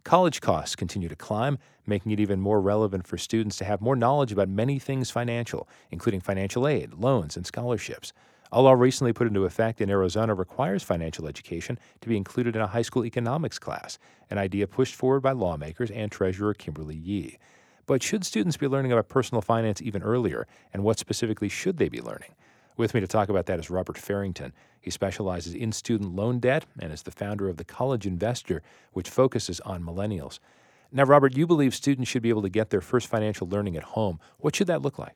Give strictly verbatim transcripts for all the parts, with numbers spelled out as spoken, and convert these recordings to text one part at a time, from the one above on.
College costs continue to climb, making it even more relevant for students to have more knowledge about many things financial, including financial aid, loans, and scholarships. A law recently put into effect in Arizona requires financial education to be included in a high school economics class, an idea pushed forward by lawmakers and Treasurer Kimberly Yee. But should students be learning about personal finance even earlier, and what specifically should they be learning? With me to talk about that is Robert Farrington. He specializes in student loan debt and is the founder of The College Investor, which focuses on millennials. Now, Robert, you believe students should be able to get their first financial learning at home. What should that look like?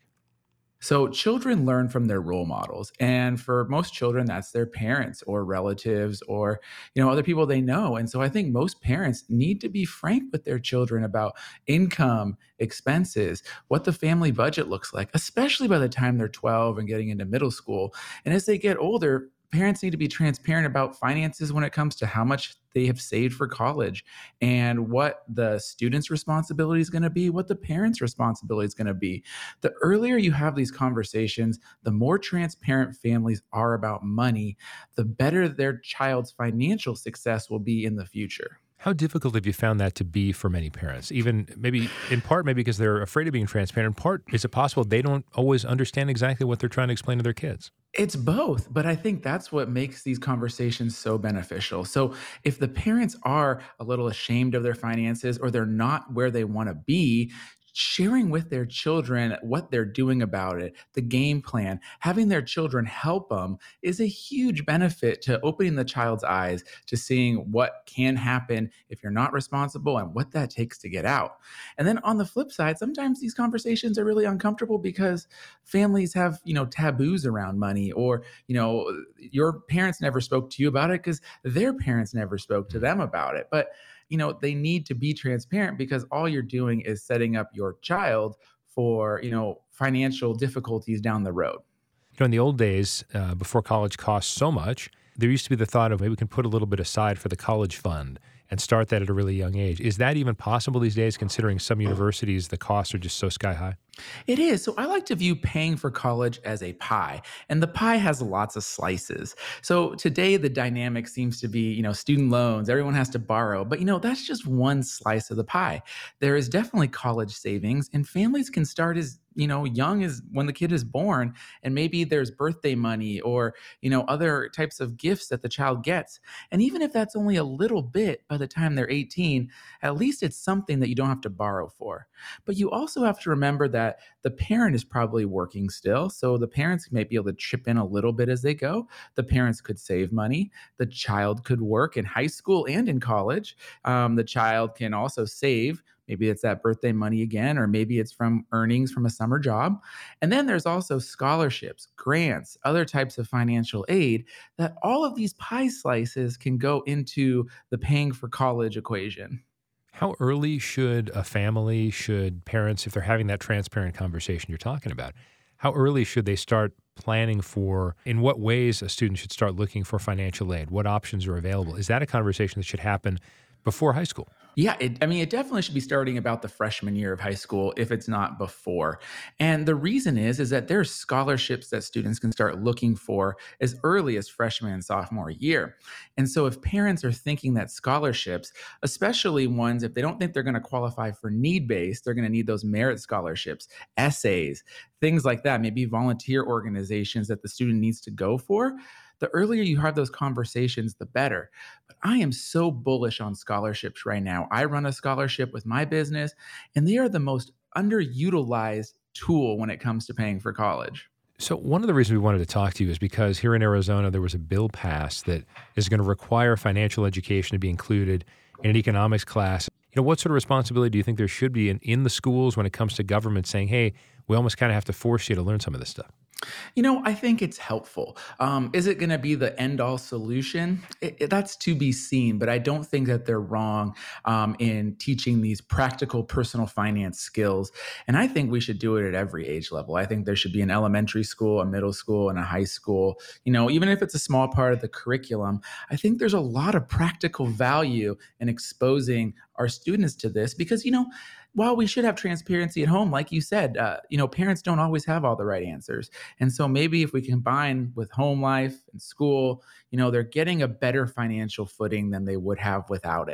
So children learn from their role models. And for most children, that's their parents or relatives or, you know, other people they know. And so I think most parents need to be frank with their children about income, expenses, what the family budget looks like, especially by the time they're twelve and getting into middle school. And as they get older, parents need to be transparent about finances when it comes to how much they have saved for college and what the student's responsibility is going to be, what the parent's responsibility is going to be. The earlier you have these conversations, the more transparent families are about money, the better their child's financial success will be in the future. How difficult have you found that to be for many parents? Even maybe in part, maybe because they're afraid of being transparent. In part, is it possible they don't always understand exactly what they're trying to explain to their kids? It's both, but I think that's what makes these conversations so beneficial. So, if the parents are a little ashamed of their finances or they're not where they want to be, sharing with their children what they're doing about it, the game plan, having their children help them is a huge benefit to opening the child's eyes to seeing what can happen if you're not responsible and what that takes to get out. And then on the flip side, sometimes these conversations are really uncomfortable because families have, you know, taboos around money or, you know, your parents never spoke to you about it because their parents never spoke to them about it. But you know, they need to be transparent because all you're doing is setting up your child for, you know, financial difficulties down the road. You know, in the old days, uh, before college cost so much, there used to be the thought of maybe we can put a little bit aside for the college fund and start that at a really young age. Is that even possible these days, considering some universities, the costs are just so sky high? It is. So I like to view paying for college as a pie, and the pie has lots of slices. So today the dynamic seems to be, you know, student loans, everyone has to borrow, but you know, that's just one slice of the pie. There is definitely college savings, and families can start as you know, young as when the kid is born, and maybe there's birthday money or, you know, other types of gifts that the child gets. And even if that's only a little bit by the time they're eighteen, at least it's something that you don't have to borrow for. But you also have to remember that the parent is probably working still. So the parents may be able to chip in a little bit as they go. The parents could save money. The child could work in high school and in college. Um, the child can also save. Maybe it's that birthday money again, or maybe it's from earnings from a summer job. And then there's also scholarships, grants, other types of financial aid that all of these pie slices can go into the paying for college equation. How early should a family, should parents, if they're having that transparent conversation you're talking about, how early should they start planning for, in what ways a student should start looking for financial aid? What options are available? Is that a conversation that should happen before high school? Yeah, it, I mean, it definitely should be starting about the freshman year of high school if it's not before. And the reason is is that there's scholarships that students can start looking for as early as freshman and sophomore year. And so if parents are thinking that scholarships, especially ones if they don't think they're going to qualify for need-based, they're going to need those merit scholarships, essays, things like that, maybe volunteer organizations that the student needs to go for. The earlier you have those conversations, the better. But I am so bullish on scholarships right now. I run a scholarship with my business, and they are the most underutilized tool when it comes to paying for college. So one of the reasons we wanted to talk to you is because here in Arizona, there was a bill passed that is going to require financial education to be included in an economics class. You know, what sort of responsibility do you think there should be in, in the schools when it comes to government saying, hey, we almost kind of have to force you to learn some of this stuff? You know, I think it's helpful. Um, is it going to be the end all solution? It, it- that's to be seen, but I don't think that they're wrong um, in teaching these practical personal finance skills. And I think we should do it at every age level. I think there should be an elementary school, a middle school, and a high school. You know, even if it's a small part of the curriculum, I think there's a lot of practical value in exposing our students to this because, you know, while we should have transparency at home, like you said, uh, you know, parents don't always have all the right answers. And so maybe if we combine with home life and school, you know, they're getting a better financial footing than they would have without it.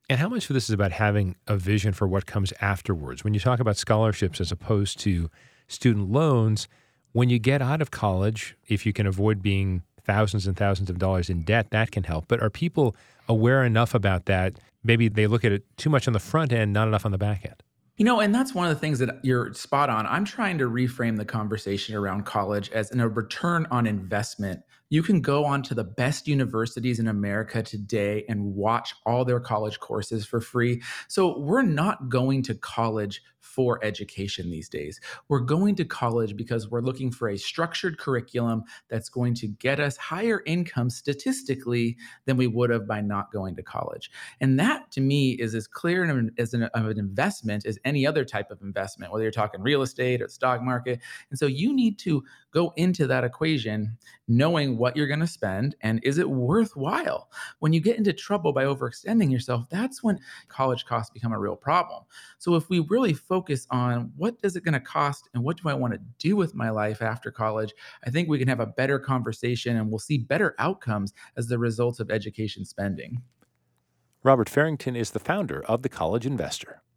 And how much of this is about having a vision for what comes afterwards? When you talk about scholarships as opposed to student loans, when you get out of college, if you can avoid being thousands and thousands of dollars in debt, that can help. But are people aware enough about that? Maybe they look at it too much on the front end, not enough on the back end. You know, and that's one of the things that you're spot on. I'm trying to reframe the conversation around college as in a return on investment. You can go on to the best universities in America today and watch all their college courses for free. So we're not going to college for education these days. We're going to college because we're looking for a structured curriculum that's going to get us higher income statistically than we would have by not going to college. And that to me is as clear an, as an, of an investment as any other type of investment, whether you're talking real estate or stock market. And so you need to go into that equation knowing what you're going to spend and is it worthwhile. When you get into trouble by overextending yourself, that's when college costs become a real problem. So if we really focus on what is it going to cost and what do I want to do with my life after college, I think we can have a better conversation and we'll see better outcomes as the result of education spending. Robert Farrington is the founder of The College Investor.